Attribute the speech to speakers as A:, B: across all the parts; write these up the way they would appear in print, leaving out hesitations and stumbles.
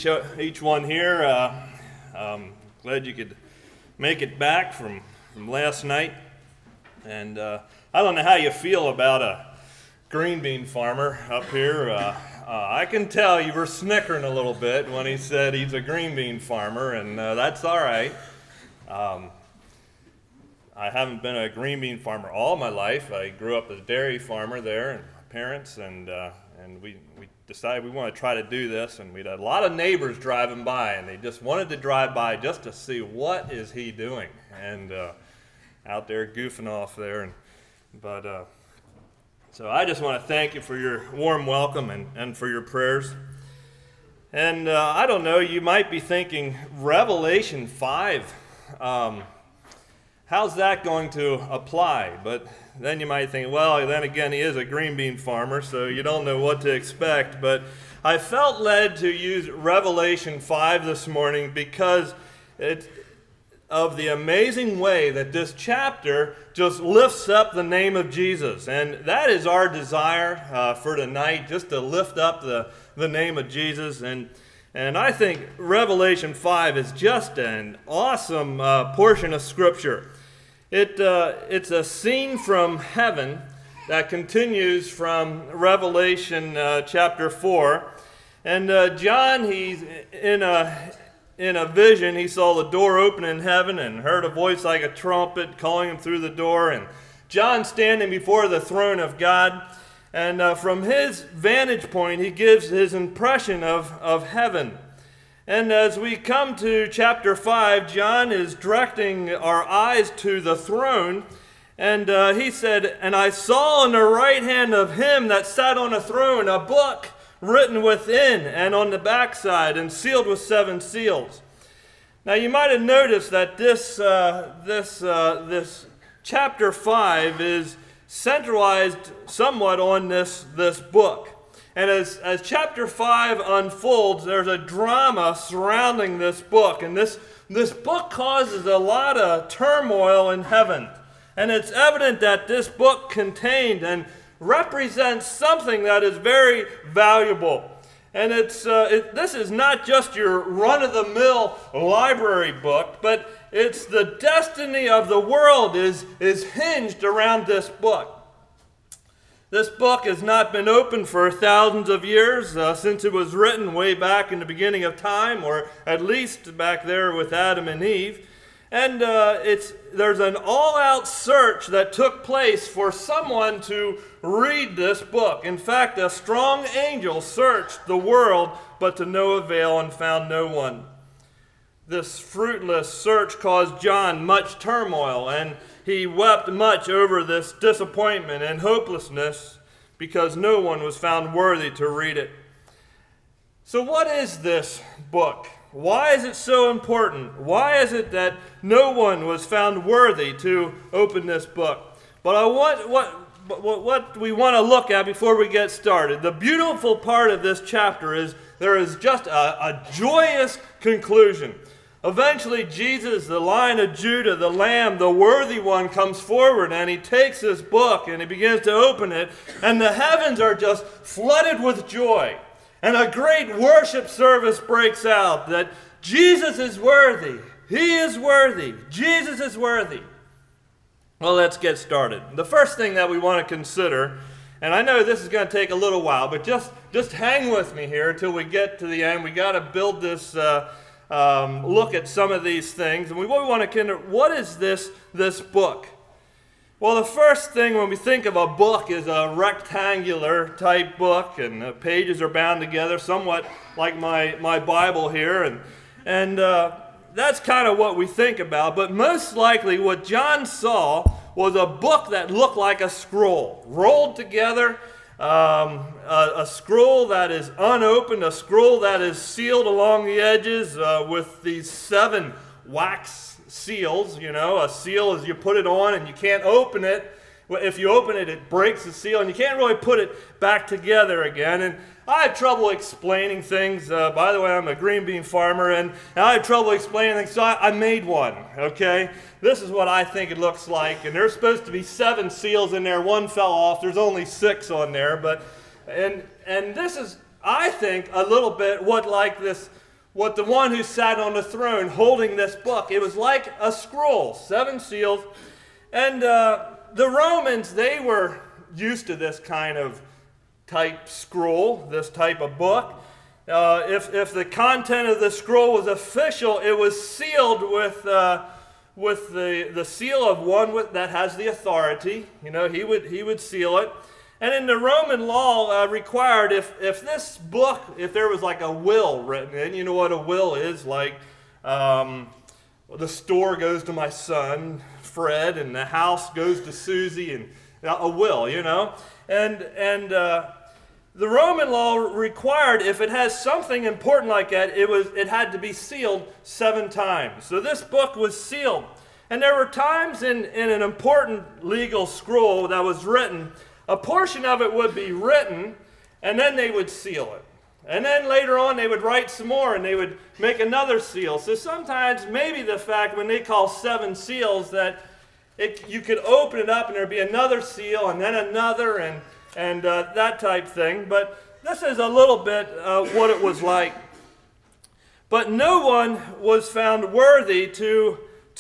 A: each one here. Glad you could make it back from last night. And I don't know how you feel about a green bean farmer up here. I can tell you were snickering a little bit when he said he's a green bean farmer, and that's all right. I haven't been a green bean farmer all my life. I grew up as a dairy farmer there, and my parents, and we decided we want to try to do this, and we had a lot of neighbors driving by, and they just wanted to drive by just to see what is he doing, and out there goofing off there. So I just want to thank you for your warm welcome and for your prayers. And I don't know, you might be thinking, Revelation 5, how's that going to apply? But then you might think, well, then again, he is a green bean farmer, so you don't know what to expect. But I felt led to use Revelation 5 this morning because of the amazing way that this chapter just lifts up the name of Jesus. And that is our desire for tonight, just to lift up the name of Jesus. And I think Revelation 5 is just an awesome portion of Scripture. It's a scene from heaven that continues from Revelation chapter 4. And John, he's in a vision. He saw the door open in heaven and heard a voice like a trumpet calling him through the door. And John standing before the throne of God. And from his vantage point, he gives his impression of heaven. And as we come to chapter 5, John is directing our eyes to the throne. And he said, "And I saw in the right hand of him that sat on the throne a book written within and on the backside and sealed with 7 seals." Now you might have noticed that this chapter 5 is centralized somewhat on this book. And as chapter 5 unfolds, there's a drama surrounding this book. And this book causes a lot of turmoil in heaven. And it's evident that this book contained and represents something that is very valuable. And this is not just your run-of-the-mill library book, but it's the destiny of the world is hinged around this book. This book has not been opened for thousands of years since it was written way back in the beginning of time, or at least back there with Adam and Eve. And there's an all-out search that took place for someone to read this book. In fact, a strong angel searched the world, but to no avail, and found no one. This fruitless search caused John much turmoil, and he wept much over this disappointment and hopelessness because no one was found worthy to read it. So what is this book? Why is it so important? Why is it that no one was found worthy to open this book? But what we want to look at before we get started, the beautiful part of this chapter is there is just a joyous conclusion. Eventually, Jesus, the Lion of Judah, the Lamb, the worthy one, comes forward, and he takes this book and he begins to open it, and the heavens are just flooded with joy. And a great worship service breaks out that Jesus is worthy. He is worthy. Jesus is worthy. Well, let's get started. The first thing that we want to consider, and I know this is going to take a little while, but just hang with me here until we get to the end. We got to build this look at some of these things. And we want to consider, what is this book? Well, the first thing when we think of a book is a rectangular type book, and the pages are bound together, somewhat like my Bible here, and that's kind of what we think about. But most likely what John saw was a book that looked like a scroll, rolled together, a scroll that is unopened, a scroll that is sealed along the edges with these 7 wax seals. You know, a seal is you put it on and you can't open it. If you open it, it breaks the seal, and you can't really put it back together again. And I have trouble explaining things. By the way, I'm a green bean farmer, and I have trouble explaining things, so I made one, okay? This is what I think it looks like, and there's supposed to be 7 seals in there. 1 fell off. There's only 6 on there, and this is, I think, a little bit what like this what the one who sat on the throne holding this book. It was like a scroll, 7 seals. And the Romans, they were used to this kind of type scroll, this type of book. If the content of the scroll was official, it was sealed with the seal of one that has the authority. You know, he would seal it. And in the Roman law required, if this book, if there was like a will written in, you know what a will is, like the store goes to my son, Fred, and the house goes to Susie, and a will, you know. And the Roman law required, if it has something important like that, it had to be sealed 7 times. So this book was sealed. And there were times in an important legal scroll that was written, a portion of it would be written, and then they would seal it. And then later on they would write some more, and they would make another seal. So sometimes maybe the fact when they call 7 seals that you could open it up and there'd be another seal and then another and that type thing. But this is a little bit what it was like. But no one was found worthy to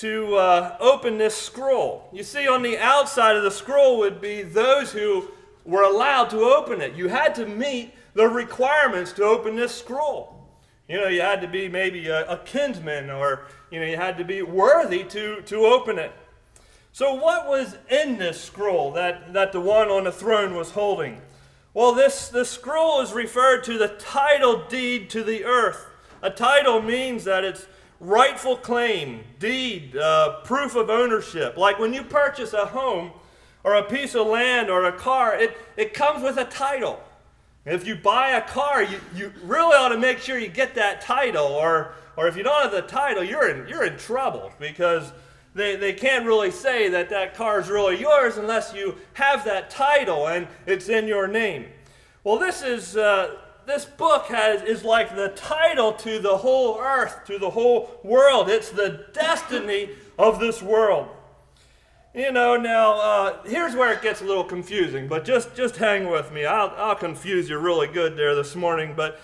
A: open this scroll. You see, on the outside of the scroll would be those who were allowed to open it. You had to meet the requirements to open this scroll. You know, you had to be maybe a kinsman, or you had to be worthy to open it. So what was in this scroll that the one on the throne was holding? Well, this scroll is referred to the title deed to the earth. A title means that it's rightful claim, deed, proof of ownership. Like when you purchase a home or a piece of land or a car, it comes with a title. If you buy a car, you really ought to make sure you get that title, or if you don't have the title, you're in trouble, because they can't really say that car is really yours unless you have that title and it's in your name. Well, this book is like the title to the whole earth, to the whole world. It's the destiny of this world. You know, now, here's where it gets a little confusing, but just hang with me. I'll confuse you really good there this morning. But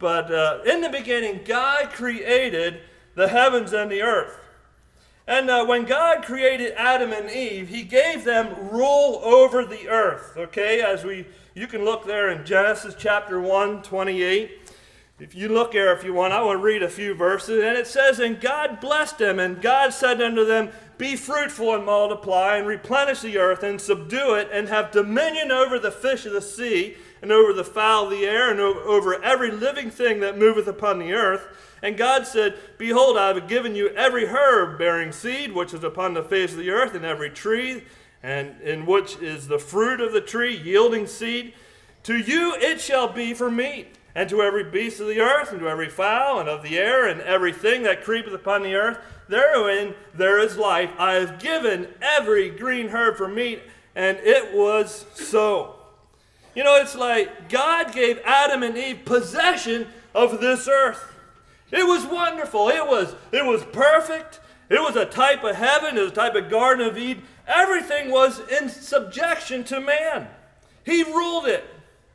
A: in the beginning, God created the heavens and the earth. And when God created Adam and Eve, he gave them rule over the earth. Okay, you can look there in Genesis chapter 1, 28. If you look there if you want, I will read a few verses. And it says, "And God blessed them, and God said unto them, Be fruitful and multiply, and replenish the earth, and subdue it, and have dominion over the fish of the sea, and over the fowl of the air, and over every living thing that moveth upon the earth. And God said, Behold, I have given you every herb bearing seed, which is upon the face of the earth, and every tree, and in which is the fruit of the tree, yielding seed. To you it shall be for meat, and to every beast of the earth, and to every fowl, and of the air, and everything that creepeth upon the earth, therein there is life. I have given every green herb for meat, and it was so." You know, it's like God gave Adam and Eve possession of this earth. It was wonderful. It was perfect. It was a type of heaven. It was a type of Garden of Eden. Everything was in subjection to man. He ruled it.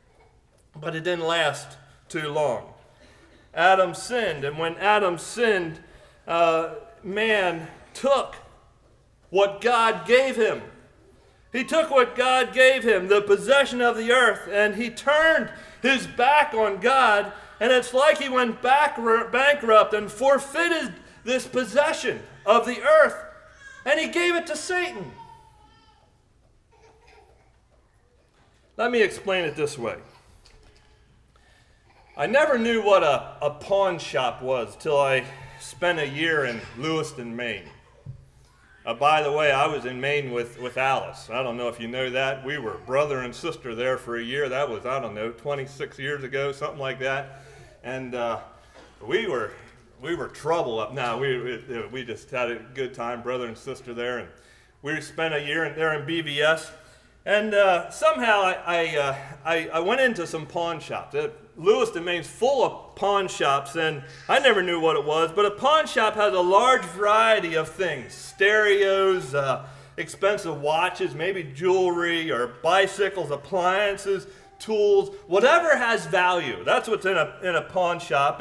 A: But it didn't last too long. Adam sinned, and when Adam sinned, man took what God gave him. He took what God gave him, the possession of the earth, and he turned his back on God, and it's like he went bankrupt and forfeited this possession of the earth, and he gave it to Satan. Let me explain it this way. I never knew what a pawn shop was till I spent a year in Lewiston, Maine. By the way, I was in Maine with Alice. I don't know if you know that. We were brother and sister there for a year. That was, 26 years ago, something like that. And we were trouble up now. We just had a good time, brother and sister there. And we spent a year there in BVS. And somehow I went into some pawn shops. Lewiston, Maine's full of pawn shops, and I never knew what it was, but a pawn shop has a large variety of things. Stereos, expensive watches, maybe jewelry, or bicycles, appliances, tools, whatever has value. That's what's in a pawn shop. And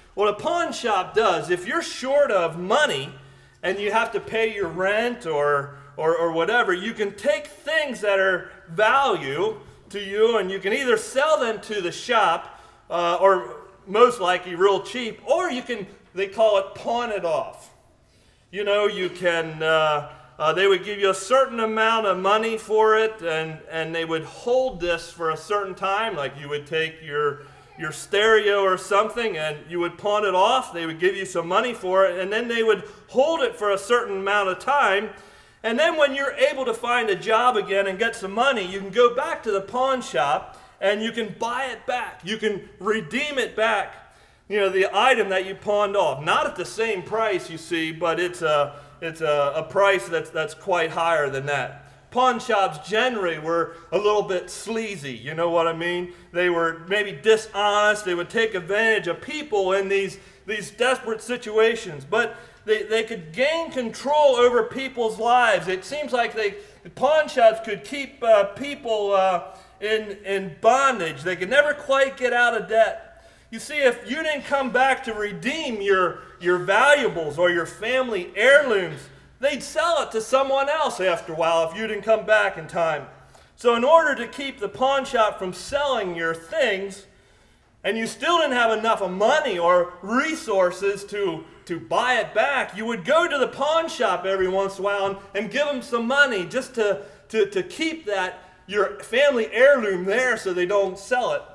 A: what a pawn shop does, if you're short of money and you have to pay your rent or whatever, you can take things that are value to you and you can either sell them to the shop or most likely real cheap, or you can, they call it pawn it off. You know, you can, they would give you a certain amount of money for it, and they would hold this for a certain time. Like you would take your stereo or something and you would pawn it off. They would give you some money for it, and then they would hold it for a certain amount of time. And then when you're able to find a job again and get some money, you can go back to the pawn shop and you can buy it back. You can redeem it back. You know, the item that you pawned off. Not at the same price, you see, but it's a price that's quite higher than that. Pawn shops generally were a little bit sleazy, you know what I mean? They were maybe dishonest. They would take advantage of people in these desperate situations. But they could gain control over people's lives. It seems like the pawn shops could keep people in bondage. They could never quite get out of debt. You see, if you didn't come back to redeem your valuables or your family heirlooms, they'd sell it to someone else after a while if you didn't come back in time. So in order to keep the pawn shop from selling your things, and you still didn't have enough of money or resources to buy it back, you would go to the pawn shop every once in a while and give them some money just to keep that your family heirloom there so they don't sell it.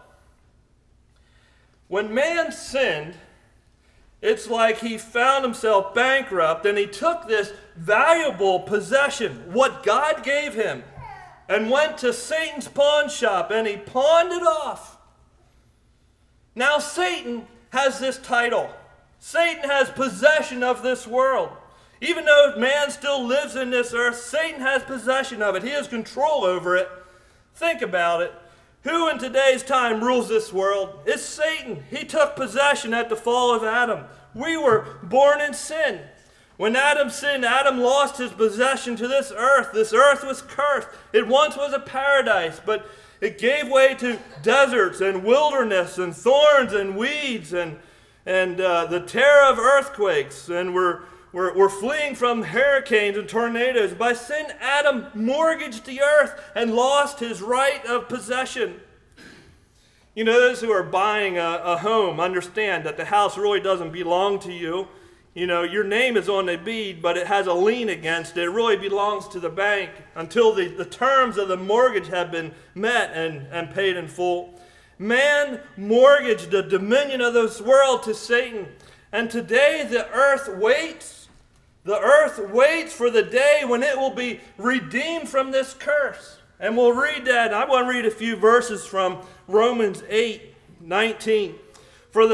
A: When man sinned, it's like he found himself bankrupt and he took this valuable possession, what God gave him, and went to Satan's pawn shop and he pawned it off. Now Satan has this title. Satan has possession of this world. Even though man still lives in this earth, Satan has possession of it. He has control over it. Think about it. Who in today's time rules this world? It's Satan. He took possession at the fall of Adam. We were born in sin. When Adam sinned, Adam lost his possession to this earth. This earth was cursed. It once was a paradise, but it gave way to deserts and wilderness and thorns and weeds and the terror of earthquakes. And we're fleeing from hurricanes and tornadoes. By sin, Adam mortgaged the earth and lost his right of possession. You know, those who are buying a home understand that the house really doesn't belong to you. You know, your name is on the deed, but it has a lien against it. It really belongs to the bank until the terms of the mortgage have been met and paid in full. Man mortgaged the dominion of this world to Satan. And today the earth waits. The earth waits for the day when it will be redeemed from this curse. And we'll read that. I want to read a few verses from Romans 8:19. For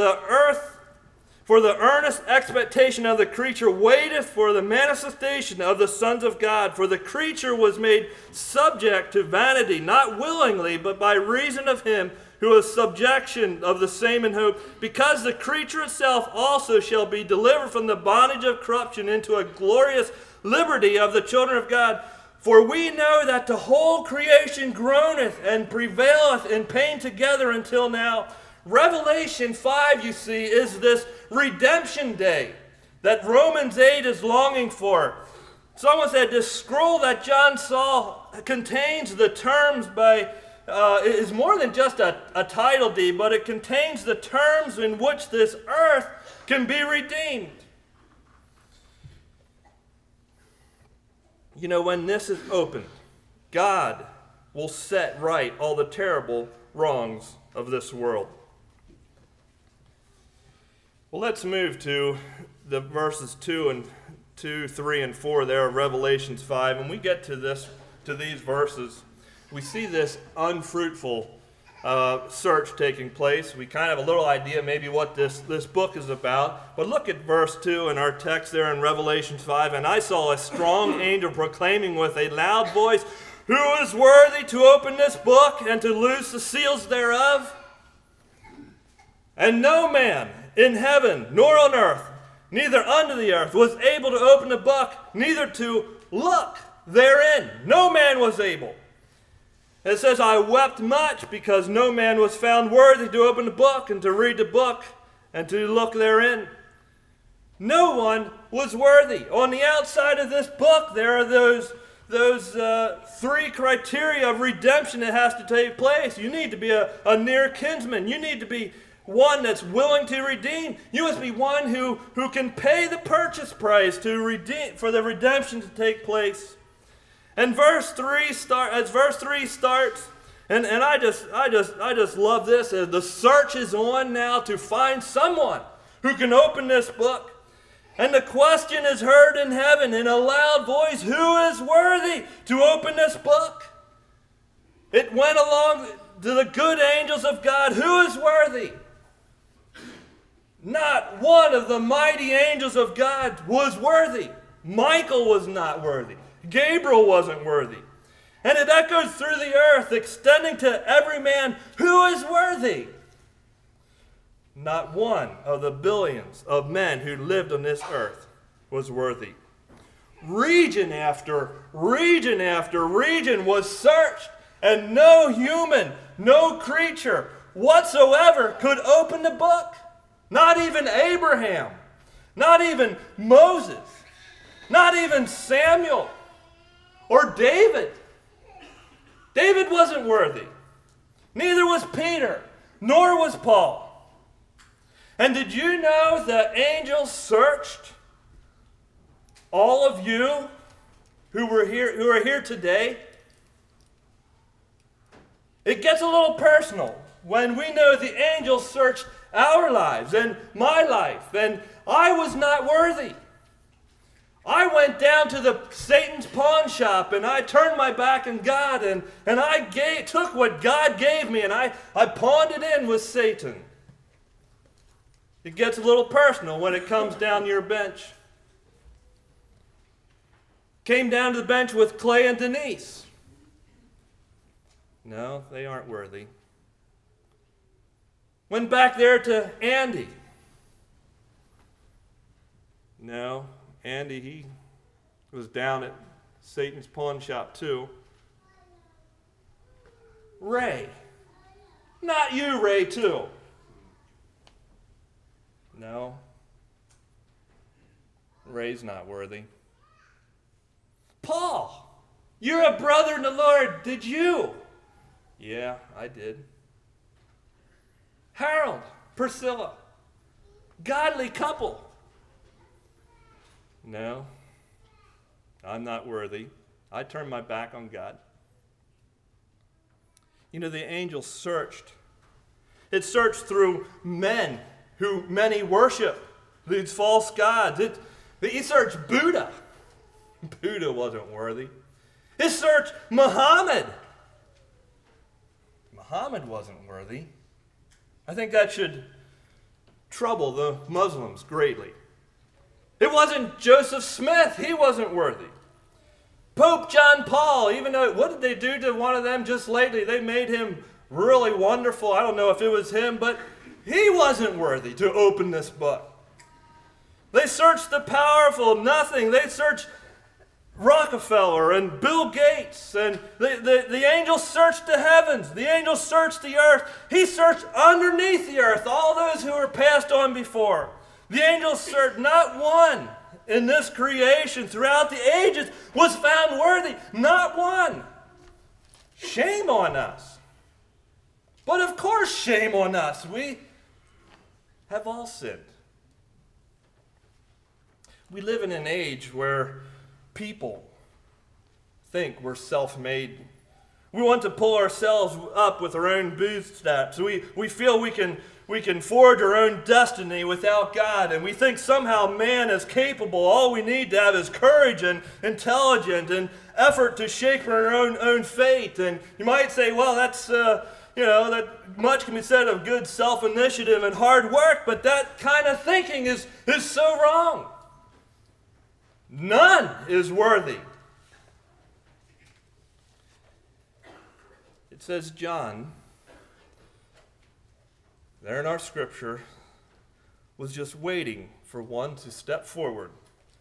A: the earnest expectation of the creature waiteth for the manifestation of the sons of God. For the creature was made subject to vanity, not willingly, but by reason of him who is subjection of the same in hope, because the creature itself also shall be delivered from the bondage of corruption into a glorious liberty of the children of God. For we know that the whole creation groaneth and prevaileth in pain together until now. Revelation 5, you see, is this redemption day that Romans 8 is longing for. Someone said this scroll that John saw contains the terms it is more than just a title deed, but it contains the terms in which this earth can be redeemed. You know, when this is opened, God will set right all the terrible wrongs of this world. Well, let's move to the verses 2, 3, and 4 there of Revelations 5. When we get to these verses, we see this unfruitful search taking place. We kind of have a little idea maybe what this book is about. But look at verse 2 in our text there in Revelation 5. And I saw a strong angel proclaiming with a loud voice, "Who is worthy to open this book and to loose the seals thereof?" And no man in heaven nor on earth, neither under the earth, was able to open the book, neither to look therein. No man was able. It says, I wept much because no man was found worthy to open the book and to read the book and to look therein. No one was worthy. On the outside of this book, there are those three criteria of redemption that has to take place. You need to be a near kinsman. You need to be one that's willing to redeem. You must be one who can pay the purchase price to redeem, for the redemption to take place. And verse 3 starts, and I just love this. The search is on now to find someone who can open this book. And the question is heard in heaven in a loud voice, who is worthy to open this book? It went along to the good angels of God. Who is worthy? Not one of the mighty angels of God was worthy. Michael was not worthy. Gabriel wasn't worthy. And it echoes through the earth, extending to every man who is worthy. Not one of the billions of men who lived on this earth was worthy. Region after region after region was searched, and no human, no creature whatsoever could open the book. Not even Abraham, not even Moses, not even Samuel or David. David wasn't worthy. Neither was Peter, nor was Paul. And did you know that angels searched all of you who are here today? It gets a little personal when we know the angels searched our lives and my life, and I was not worthy. I went down to Satan's pawn shop, and I turned my back on God, and I took what God gave me, and I pawned it in with Satan. It gets a little personal when it comes down your bench. Came down to the bench with Clay and Denise. No, they aren't worthy. Went back there to Andy. No, Andy, he was down at Satan's pawn shop too. Ray. Not you, Ray, too. No. Ray's not worthy. Paul, you're a brother in the Lord, did you? Yeah, I did. Harold, Priscilla, godly couple. No, I'm not worthy. I turned my back on God. You know, the angel searched. It searched through men who many worship, these false gods. He searched Buddha. Buddha wasn't worthy. He searched Muhammad. Muhammad wasn't worthy. I think that should trouble the Muslims greatly. It wasn't Joseph Smith. He wasn't worthy. Pope John Paul, even though, what did they do to one of them just lately? They made him really wonderful. I don't know if it was him, but he wasn't worthy to open this book. They searched the powerful, nothing. They searched Rockefeller and Bill Gates, and the angel searched the heavens. The angel searched the earth. He searched underneath the earth all those who were passed on before. The angel searched, not one in this creation throughout the ages was found worthy. Not one. Shame on us. But of course, shame on us. We have all sinned. We live in an age where people think we're self-made. We want to pull ourselves up with our own bootstraps. We feel we can forge our own destiny without God, and we think somehow man is capable. All we need to have is courage and intelligence and effort to shape our own fate. And you might say, well, that's that much can be said of good self-initiative and hard work, but that kind of thinking is so wrong. None is worthy. It says John, there in our scripture, was just waiting for one to step forward,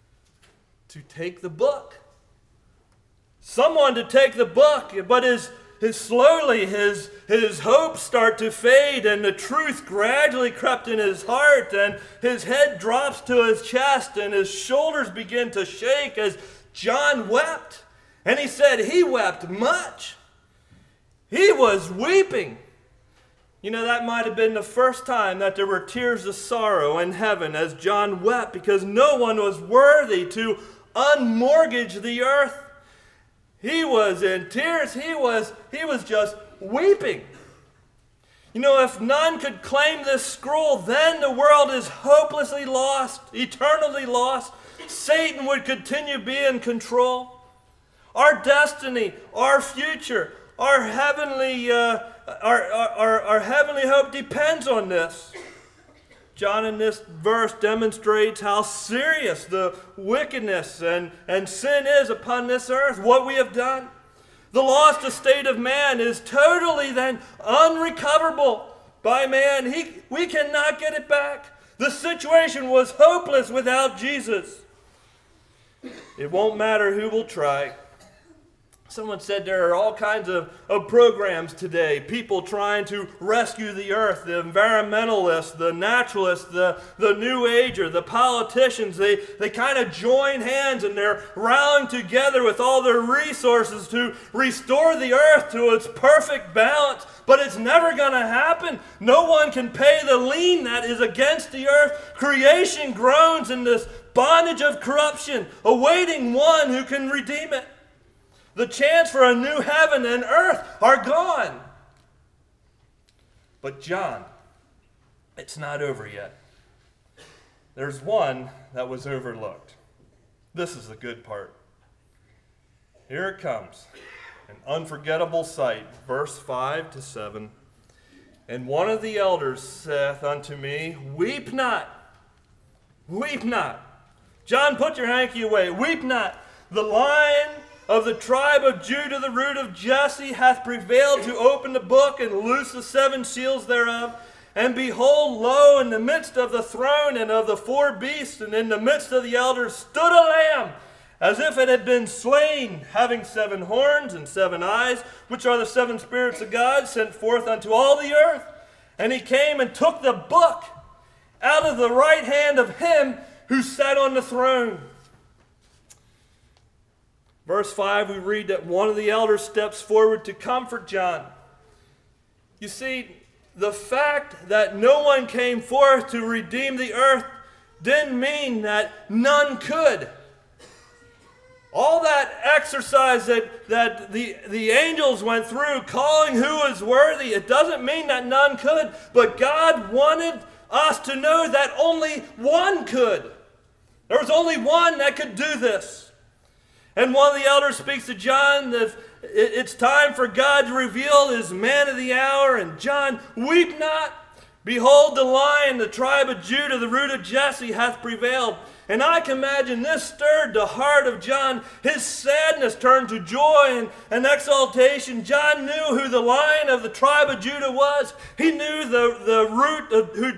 A: to take the book. Someone to take the book, but his slowly his hopes start to fade, and the truth gradually crept in his heart, and his head drops to his chest, and his shoulders begin to shake as John wept. And he said he wept much. He was weeping. You know, that might have been the first time that there were tears of sorrow in heaven as John wept, because no one was worthy to unmortgage the earth. He was in tears. He was just weeping. You know, if none could claim this scroll, then the world is hopelessly lost, eternally lost. Satan would continue being in control. Our destiny, our future, our heavenly hope depends on this. John in this verse demonstrates how serious the wickedness and sin is upon this earth, what we have done. The lost estate of man is totally then unrecoverable by man. We cannot get it back. The situation was hopeless without Jesus. It won't matter who will try. Someone said there are all kinds of programs today. People trying to rescue the earth, the environmentalists, the naturalists, the New Ager, the politicians. They kind of join hands and they're rallying together with all their resources to restore the earth to its perfect balance. But it's never going to happen. No one can pay the lien that is against the earth. Creation groans in this bondage of corruption, awaiting one who can redeem it. The chance for a new heaven and earth are gone. But John, it's not over yet. There's one that was overlooked. This is the good part. Here it comes. An unforgettable sight. Verse 5 to 7. And one of the elders saith unto me, Weep not. Weep not. John, put your hanky away. Weep not. The Lion of the tribe of Judah, the root of Jesse, hath prevailed to open the book and loose the 7 seals thereof. And behold, lo, in the midst of the throne and of the 4 beasts, and in the midst of the elders, stood a lamb, as if it had been slain, having 7 horns and 7 eyes, which are the 7 spirits of God, sent forth unto all the earth. And he came and took the book out of the right hand of him who sat on the throne. Verse 5, we read that one of the elders steps forward to comfort John. You see, the fact that no one came forth to redeem the earth didn't mean that none could. All that exercise that the angels went through, calling who is worthy, it doesn't mean that none could, but God wanted us to know that only one could. There was only one that could do this. And one of the elders speaks to John that it's time for God to reveal his man of the hour. And John, weep not. Behold, the Lion, the tribe of Judah, the root of Jesse, hath prevailed. And I can imagine this stirred the heart of John. His sadness turned to joy and exaltation. John knew who the Lion of the tribe of Judah was. He knew the root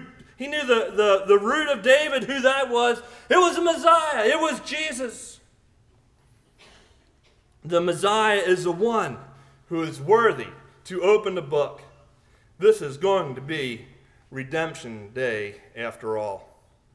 A: of David, who that was. It was the Messiah. It was Jesus. The Messiah is the one who is worthy to open the book. This is going to be redemption day after all.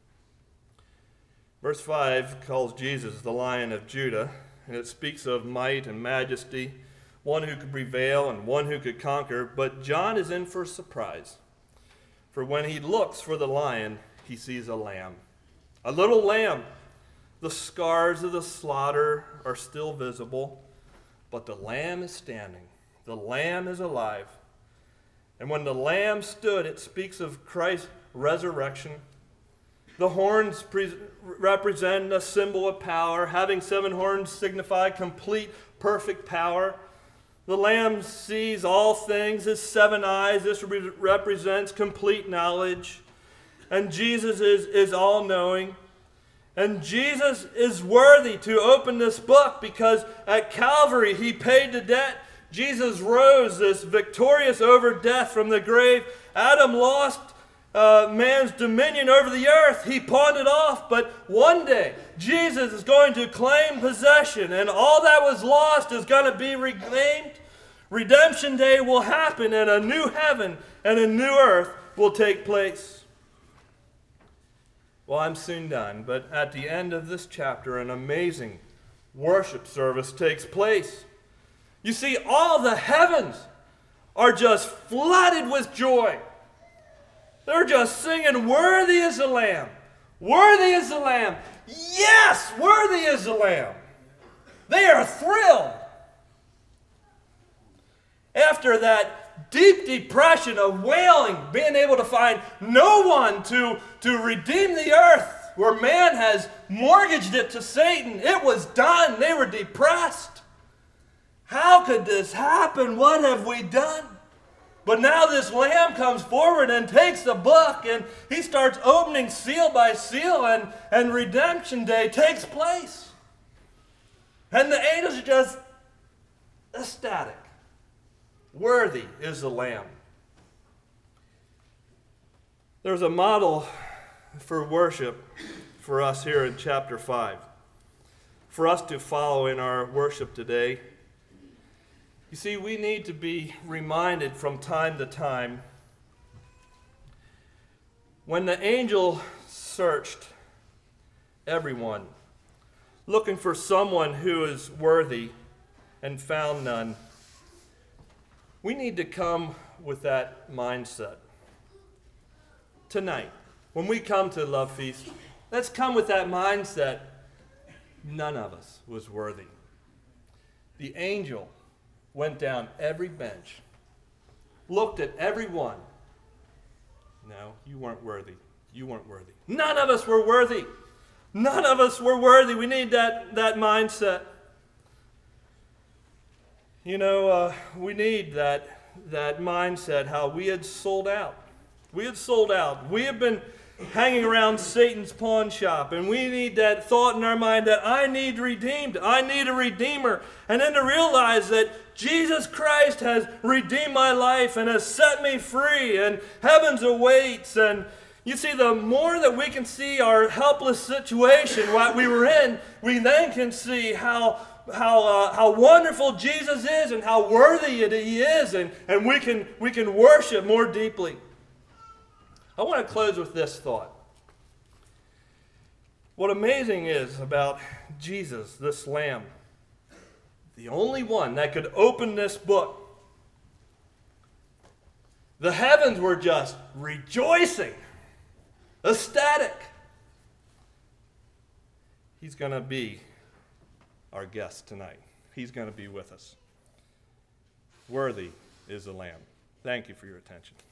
A: Verse 5 calls Jesus the Lion of Judah, and it speaks of might and majesty, one who could prevail and one who could conquer. But John is in for a surprise. For when he looks for the lion, he sees a lamb. A little lamb. The scars of the slaughter are still visible, but the lamb is standing. The lamb is alive. And when the lamb stood, it speaks of Christ's resurrection. The horns represent a symbol of power. Having 7 horns signify complete, perfect power. The lamb sees all things. His 7 eyes, this represents complete knowledge. And Jesus is all-knowing. And Jesus is worthy to open this book because at Calvary he paid the debt. Jesus rose this victorious over death from the grave. Adam lost man's dominion over the earth. He pawned it off. But one day Jesus is going to claim possession, and all that was lost is going to be reclaimed. Redemption Day will happen, and a new heaven and a new earth will take place. Well, I'm soon done, but at the end of this chapter, an amazing worship service takes place. You see, all the heavens are just flooded with joy. They're just singing, "Worthy is the Lamb. Worthy is the Lamb. Yes, worthy is the Lamb." They are thrilled. After that deep depression of wailing, being able to find no one to redeem the earth, where man has mortgaged it to Satan, it was done. They were depressed. How could this happen? What have we done? But now this Lamb comes forward and takes the book, and he starts opening seal by seal, and Redemption Day takes place. And the angels are just ecstatic. Worthy is the Lamb. There's a model for worship for us here in chapter 5, for us to follow in our worship today. You see, we need to be reminded from time to time. When the angel searched everyone, looking for someone who is worthy, and found none, we need to come with that mindset. Tonight, when we come to Love Feast, let's come with that mindset. None of us was worthy. The angel went down every bench, looked at every one. No, you weren't worthy. You weren't worthy. None of us were worthy. None of us were worthy. We need that mindset. You know, we need that mindset, how we had sold out. We had sold out. We have been hanging around Satan's pawn shop, and we need that thought in our mind that I need redeemed. I need a redeemer. And then to realize that Jesus Christ has redeemed my life and has set me free, and heavens awaits. And you see, the more that we can see our helpless situation, what we were in, we then can see how wonderful Jesus is and how worthy He is, and we can worship more deeply. I want to close with this thought. What amazing is about Jesus, this Lamb, the only one that could open this book. The heavens were just rejoicing, ecstatic. He's going to be our guest tonight. He's going to be with us. Worthy is the Lamb. Thank you for your attention.